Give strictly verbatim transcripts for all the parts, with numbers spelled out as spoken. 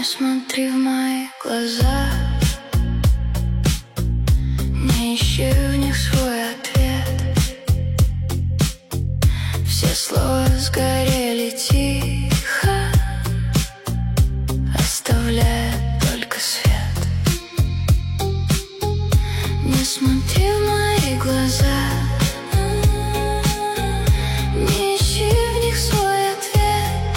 Не смотри в мои глаза, не ищи в них свой ответ. Все слова сгорели тихо, оставляя только свет. Не смотри в мои глаза, не ищи в них свой ответ.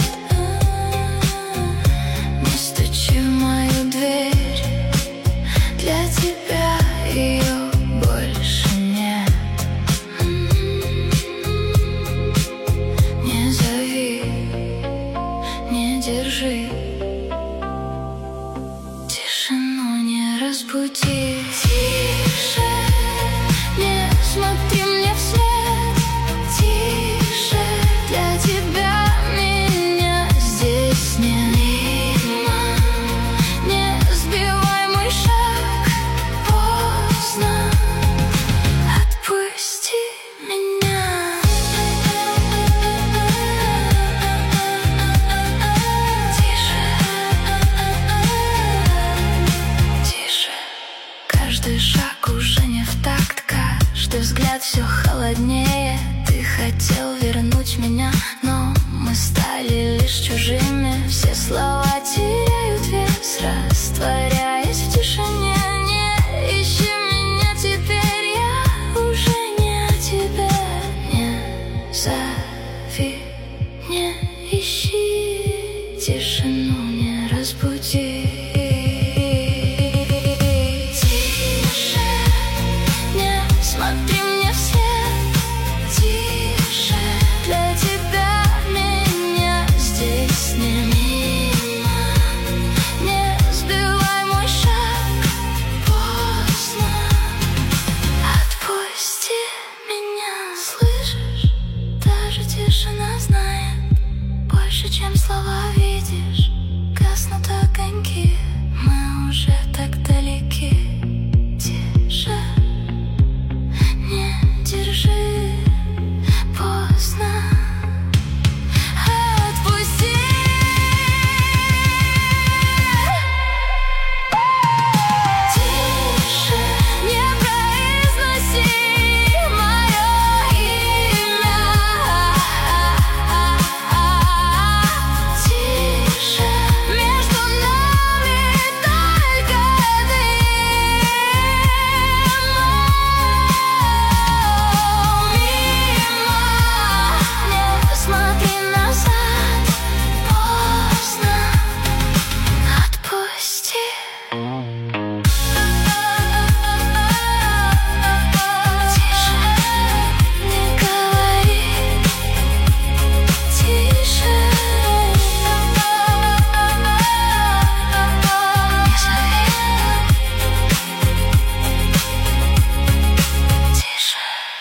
Не стучи в мою дверь, для тебя ее больше нет. Не зови, не держи, тишину не разбуди. Тише, не смотри мне вслед. Тише, для тебя меня здесь нет. Мимо, не сбивай мой шаг, поздно. Отпусти меня. Тише, тише. Каждый шаг уже не в такт, каждый взгляд все холоднее. Ты хотел вернуть меня, но мы стали лишь чужими. Все слова теряют вес, растворяясь в тишине. Не ищи меня теперь, я уже не о тебе. Не зови, не ищи, тишину не разбуди. Тише, не смотри мне вслед. Тише, для тебя меня здесь нет. Мимо, не сбивай мой шаг, поздно. Отпусти меня. Слышишь, даже тишина знает больше, чем слова. Видишь, гаснут огоньки, мы уже так далеки.